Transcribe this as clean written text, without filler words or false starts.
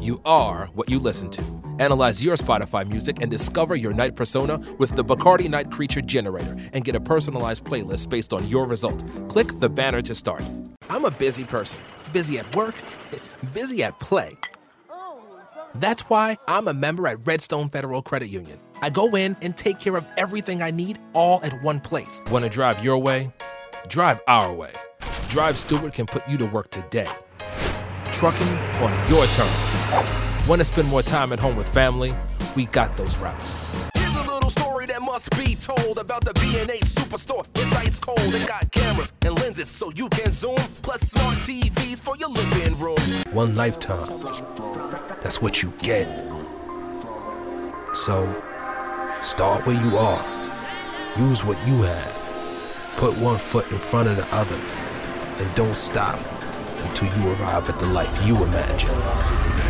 You are what you listen to. Analyze your Spotify music and discover your night persona with the Bacardi Night Creature Generator and get a personalized playlist based on your result. Click the banner to start. I'm a busy person. Busy at work, busy at play. That's why I'm a member at Redstone Federal Credit Union. I go in and take care of everything I need all at one place. Want to drive your way? Drive our way. Drive Stewart can put you to work today. Trucking on your terms. Want to spend more time at home with family? We got those routes. Here's a little story that must be told about the B&H Superstore. It's ice cold. It got cameras and lenses so you can zoom, plus smart TVs for your living room. One lifetime. That's what you get. So, start where you are. Use what you have. Put one foot in front of the other. And don't stop until you arrive at the life you imagine.